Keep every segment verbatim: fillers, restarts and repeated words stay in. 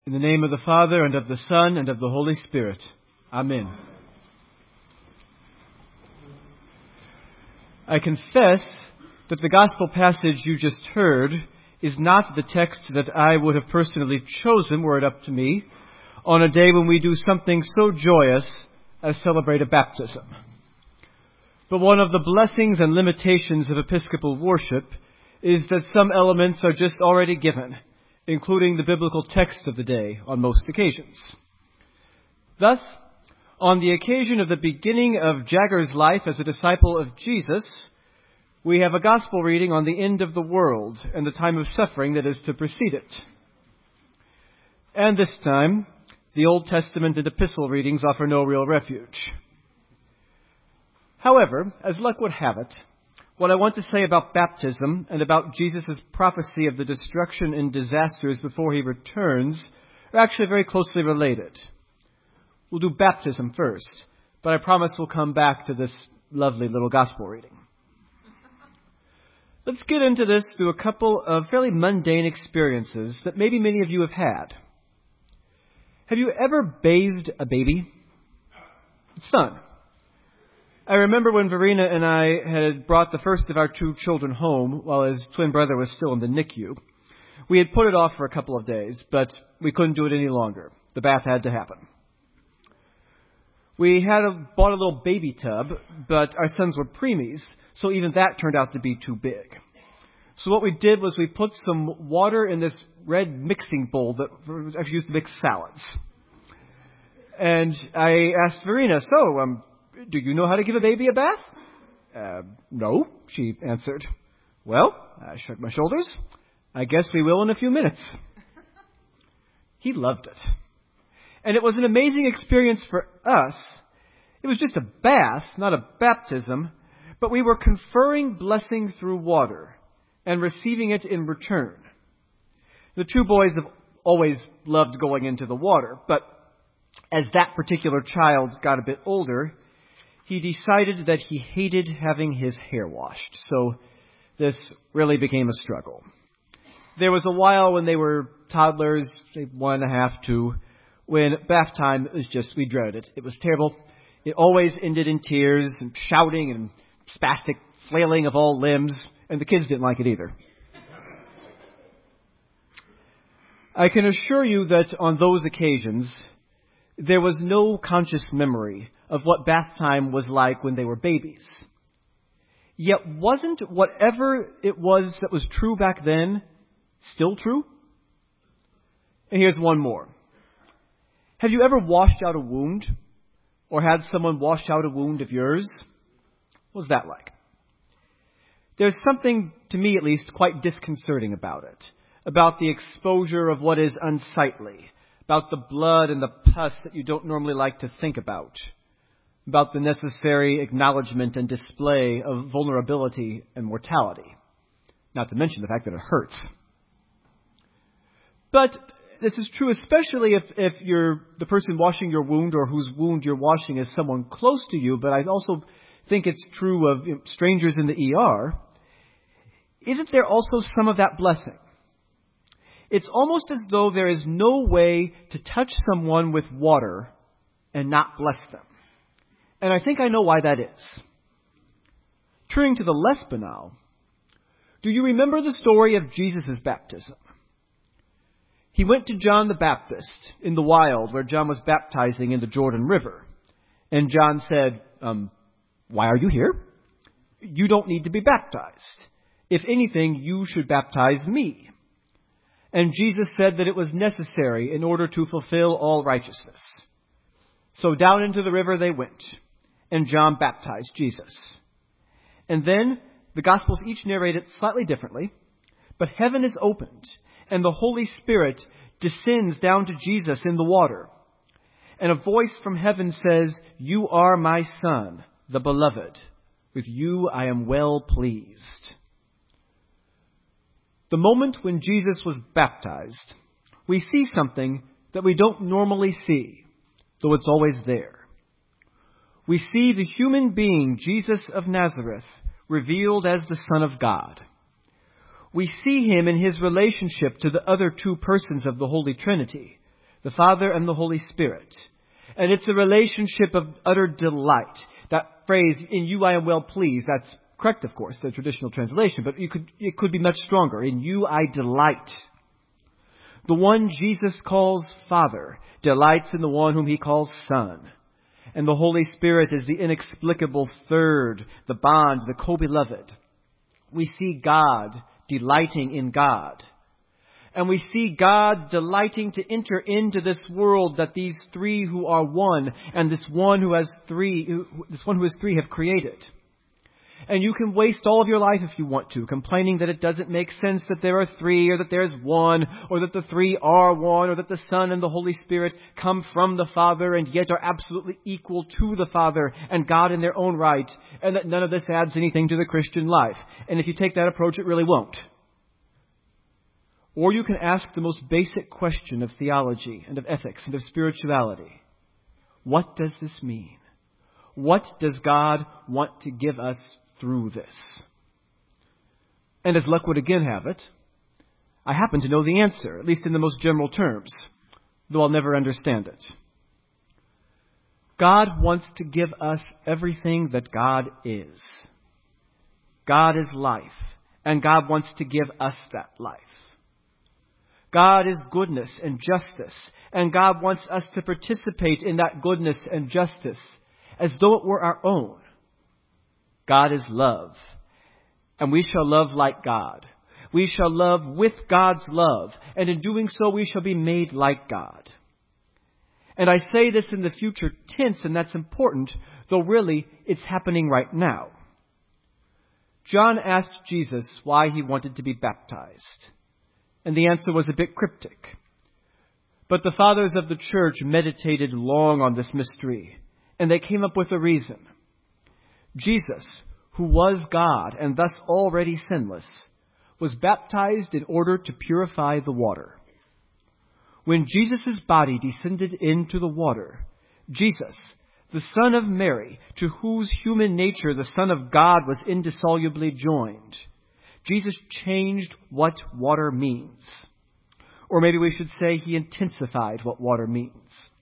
In the name of the Father, and of the Son, and of the Holy Spirit. Amen. I confess that the gospel passage you just heard is not the text that I would have personally chosen were it up to me on a day when we do something so joyous as celebrate a baptism. But one of the blessings and limitations of Episcopal worship is that some elements are just already given, including the biblical text of the day on most occasions. Thus, on the occasion of the beginning of Jagger's life as a disciple of Jesus, we have a gospel reading on the end of the world and the time of suffering that is to precede it. And this time, the Old Testament and epistle readings offer no real refuge. However, as luck would have it, what I want to say about baptism and about Jesus' prophecy of the destruction and disasters before he returns are actually very closely related. We'll do baptism first, but I promise we'll come back to this lovely little gospel reading. Let's get into this through a couple of fairly mundane experiences that maybe many of you have had. Have you ever bathed a baby? It's fun. I remember when Verena and I had brought the first of our two children home while his twin brother was still in the N I C U. We had put it off for a couple of days, but we couldn't do it any longer. The bath had to happen. We had a, bought a little baby tub, but our sons were preemies, so even that turned out to be too big. So what we did was we put some water in this red mixing bowl that was actually used to mix salads. And I asked Verena, so, um, do you know how to give a baby a bath? Uh, no, she answered. Well, I shrugged my shoulders. I guess we will in a few minutes. He loved it. And it was an amazing experience for us. It was just a bath, not a baptism, but we were conferring blessing through water and receiving it in return. The two boys have always loved going into the water, but as that particular child got a bit older, he decided that he hated having his hair washed, so this really became a struggle. There was a while when they were toddlers, say one and a half, two, when bath time was just, we dreaded it. It was terrible. It always ended in tears and shouting and spastic flailing of all limbs, and the kids didn't like it either. I can assure you that on those occasions, there was no conscious memory of what bath time was like when they were babies. Yet wasn't whatever it was that was true back then still true? And here's one more. Have you ever washed out a wound? Or had someone wash out a wound of yours? What was that like? There's something, to me at least, quite disconcerting about it. About the exposure of what is unsightly. About the blood and the pus that you don't normally like to think about. About the necessary acknowledgement and display of vulnerability and mortality. Not to mention the fact that it hurts. But this is true especially if, if you're the person washing your wound or whose wound you're washing is someone close to you, but I also think it's true of you know, strangers in the E R. Isn't there also some of that blessing? It's almost as though there is no way to touch someone with water and not bless them. And I think I know why that is. Turning to the less banal, do you remember the story of Jesus' baptism? He went to John the Baptist in the wild where John was baptizing in the Jordan River. And John said, um, why are you here? You don't need to be baptized. If anything, you should baptize me. And Jesus said that it was necessary in order to fulfill all righteousness. So down into the river they went. And John baptized Jesus. And then the Gospels each narrate it slightly differently. But heaven is opened, and the Holy Spirit descends down to Jesus in the water. And a voice from heaven says, you are my Son, the Beloved. With you I am well pleased. The moment when Jesus was baptized, we see something that we don't normally see, though it's always there. We see the human being, Jesus of Nazareth, revealed as the Son of God. We see him in his relationship to the other two persons of the Holy Trinity, the Father and the Holy Spirit. And it's a relationship of utter delight. That phrase, in you I am well pleased, that's correct, of course, the traditional translation, but you could, it could be much stronger. In you I delight. The one Jesus calls Father delights in the one whom he calls Son. And the Holy Spirit is the inexplicable third, the bond, the co-beloved. We see God delighting in God. And we see God delighting to enter into this world that these three who are one and this one who has three, this one who has three have created. And you can waste all of your life if you want to, complaining that it doesn't make sense that there are three, or that there's one, or that the three are one, or that the Son and the Holy Spirit come from the Father and yet are absolutely equal to the Father and God in their own right, and that none of this adds anything to the Christian life. And if you take that approach, it really won't. Or you can ask the most basic question of theology and of ethics and of spirituality. What does this mean? What does God want to give us through this? And as luck would again have it, I happen to know the answer, at least in the most general terms, though I'll never understand it. God wants to give us everything that God is. God is life, and God wants to give us that life. God is goodness and justice, and God wants us to participate in that goodness and justice as though it were our own. God is love, and we shall love like God. We shall love with God's love, and in doing so we shall be made like God. And I say this in the future tense, and that's important, though really it's happening right now. John asked Jesus why he wanted to be baptized, and the answer was a bit cryptic. But the fathers of the church meditated long on this mystery, and they came up with a reason. Jesus, who was God and thus already sinless, was baptized in order to purify the water. When Jesus' body descended into the water, Jesus, the Son of Mary, to whose human nature the Son of God was indissolubly joined, Jesus changed what water means. Or maybe we should say he intensified what water means.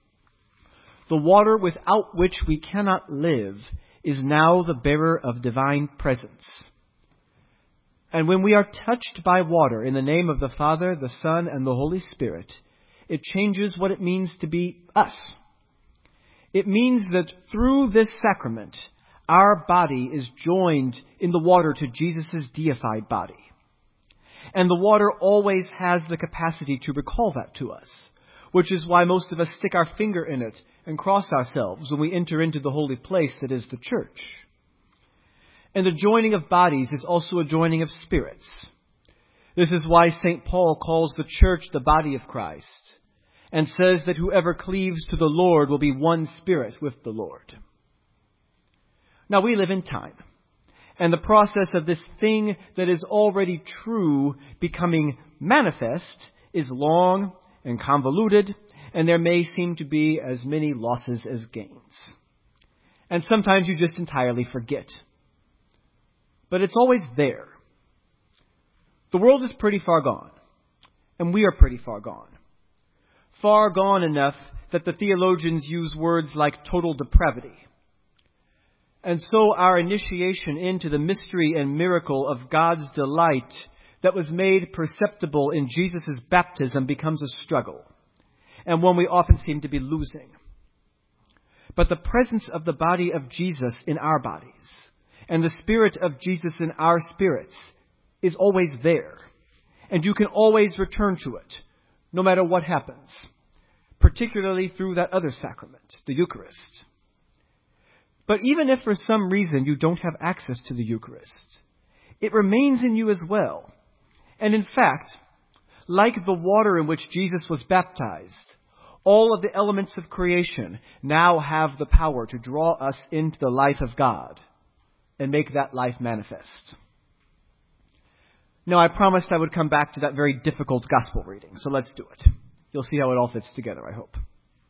The water without which we cannot live is now the bearer of divine presence. And when we are touched by water in the name of the Father, the Son, and the Holy Spirit, it changes what it means to be us. It means that through this sacrament, our body is joined in the water to Jesus' deified body. And the water always has the capacity to recall that to us, which is why most of us stick our finger in it and cross ourselves when we enter into the holy place that is the church. And the joining of bodies is also a joining of spirits. This is why Saint Paul calls the church the body of Christ and says that whoever cleaves to the Lord will be one spirit with the Lord. Now we live in time, and the process of this thing that is already true becoming manifest is long and convoluted, and there may seem to be as many losses as gains. And sometimes you just entirely forget. But it's always there. The world is pretty far gone, and we are pretty far gone. Far gone enough that the theologians use words like total depravity. And so our initiation into the mystery and miracle of God's delight that was made perceptible in Jesus' baptism becomes a struggle, and one we often seem to be losing. But the presence of the body of Jesus in our bodies and the Spirit of Jesus in our spirits is always there, and you can always return to it, no matter what happens, particularly through that other sacrament, the Eucharist. But even if for some reason you don't have access to the Eucharist, it remains in you as well. And in fact, like the water in which Jesus was baptized, all of the elements of creation now have the power to draw us into the life of God and make that life manifest. Now, I promised I would come back to that very difficult gospel reading, so let's do it. You'll see how it all fits together, I hope.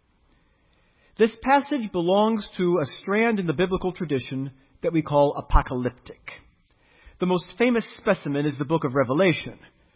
This passage belongs to a strand in the biblical tradition that we call apocalyptic. The most famous specimen is the book of Revelation,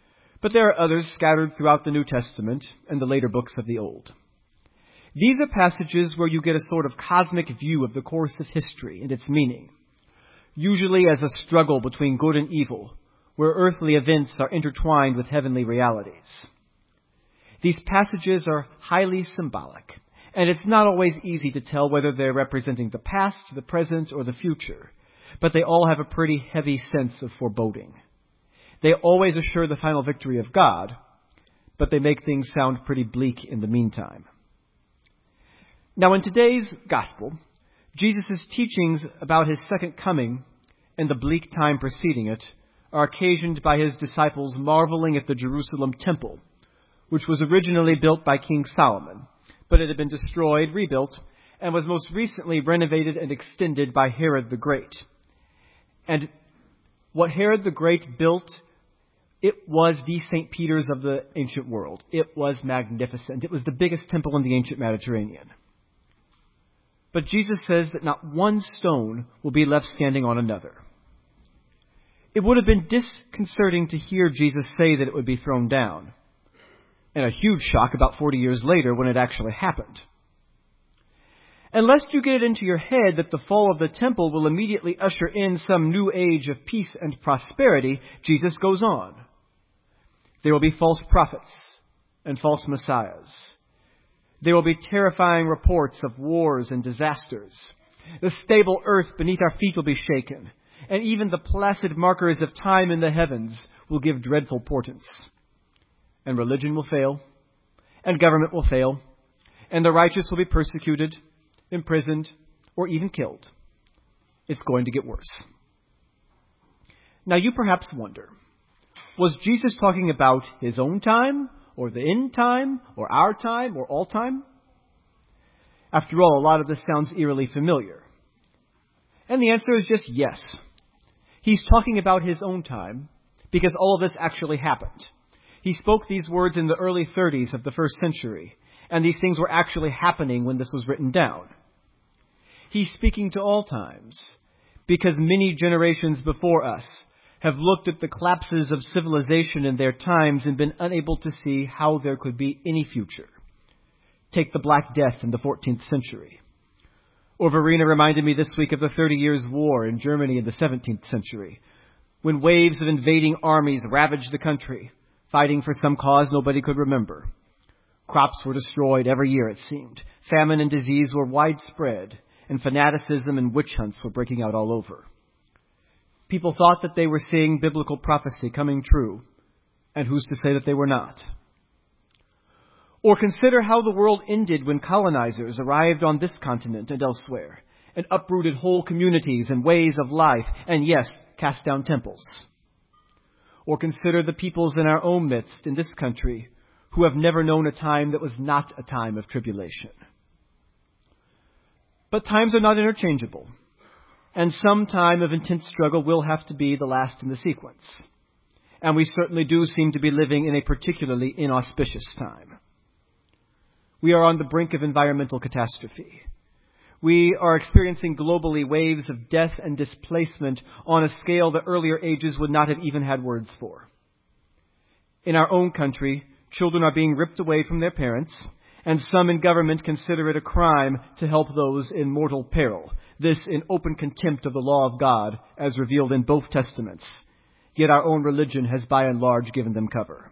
but there are others scattered throughout the New Testament and the later books of the Old. These are passages where you get a sort of cosmic view of the course of history and its meaning, usually as a struggle between good and evil, where earthly events are intertwined with heavenly realities. These passages are highly symbolic, and it's not always easy to tell whether they're representing the past, the present, or the future, but they all have a pretty heavy sense of foreboding. They always assure the final victory of God, but they make things sound pretty bleak in the meantime. Now, in today's gospel, Jesus' teachings about his second coming and the bleak time preceding it are occasioned by his disciples marveling at the Jerusalem temple, which was originally built by King Solomon, but it had been destroyed, rebuilt, and was most recently renovated and extended by Herod the Great. And what Herod the Great built, it was the Saint Peter's of the ancient world. It was magnificent. It was the biggest temple in the ancient Mediterranean. But Jesus says that not one stone will be left standing on another. It would have been disconcerting to hear Jesus say that it would be thrown down, and a huge shock about forty years later when it actually happened. And lest you get it into your head that the fall of the temple will immediately usher in some new age of peace and prosperity, Jesus goes on. There will be false prophets and false messiahs. There will be terrifying reports of wars and disasters. The stable earth beneath our feet will be shaken, and even the placid markers of time in the heavens will give dreadful portents. And religion will fail, and government will fail, and the righteous will be persecuted, imprisoned, or even killed. It's going to get worse. Now you perhaps wonder, was Jesus talking about his own time, or the end time, or our time, or all time? After all, a lot of this sounds eerily familiar. And the answer is just yes. He's talking about his own time, because all of this actually happened. He spoke these words in the early thirties of the first century, and these things were actually happening when this was written down. He's speaking to all times, because many generations before us have looked at the collapses of civilization in their times and been unable to see how there could be any future. Take the Black Death in the fourteenth century. Or Verena reminded me this week of the Thirty Years' War in Germany in the seventeenth century, when waves of invading armies ravaged the country, fighting for some cause nobody could remember. Crops were destroyed every year, it seemed. Famine and disease were widespread, and fanaticism and witch hunts were breaking out all over. People thought that they were seeing biblical prophecy coming true, and who's to say that they were not? Or consider how the world ended when colonizers arrived on this continent and elsewhere, and uprooted whole communities and ways of life, and yes, cast down temples. Or consider the peoples in our own midst in this country who have never known a time that was not a time of tribulation. But times are not interchangeable, and some time of intense struggle will have to be the last in the sequence. And we certainly do seem to be living in a particularly inauspicious time. We are on the brink of environmental catastrophe. We are experiencing globally waves of death and displacement on a scale that earlier ages would not have even had words for. In our own country, children are being ripped away from their parents, and some in government consider it a crime to help those in mortal peril. This in open contempt of the law of God, as revealed in both testaments. Yet our own religion has by and large given them cover.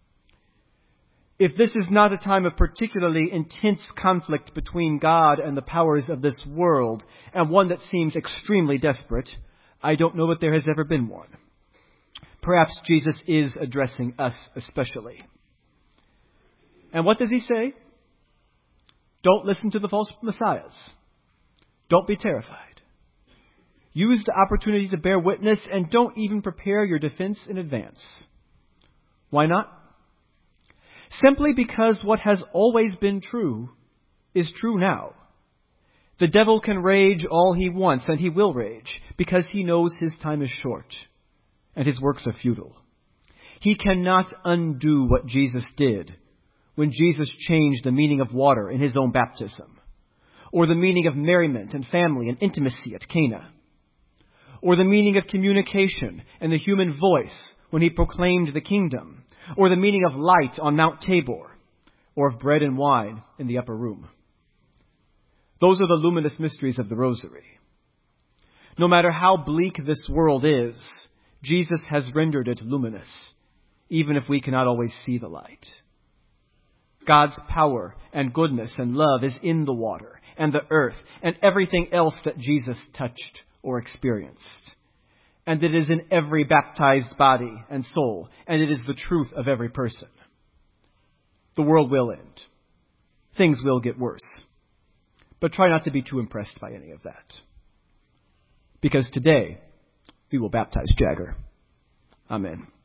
If this is not a time of particularly intense conflict between God and the powers of this world, and one that seems extremely desperate, I don't know that there has ever been one. Perhaps Jesus is addressing us especially. And what does he say? Don't listen to the false messiahs. Don't be terrified. Use the opportunity to bear witness, and don't even prepare your defense in advance. Why not? Simply because what has always been true is true now. The devil can rage all he wants, and he will rage, because he knows his time is short, and his works are futile. He cannot undo what Jesus did when Jesus changed the meaning of water in his own baptism, or the meaning of merriment and family and intimacy at Cana, or the meaning of communication and the human voice when he proclaimed the kingdom, or the meaning of light on Mount Tabor, or of bread and wine in the upper room. Those are the luminous mysteries of the Rosary. No matter how bleak this world is, Jesus has rendered it luminous, even if we cannot always see the light. God's power and goodness and love is in the water and the earth and everything else that Jesus touched or experienced. And it is in every baptized body and soul, and it is the truth of every person. The world will end. Things will get worse. But try not to be too impressed by any of that. Because today, we will baptize Jagger. Amen.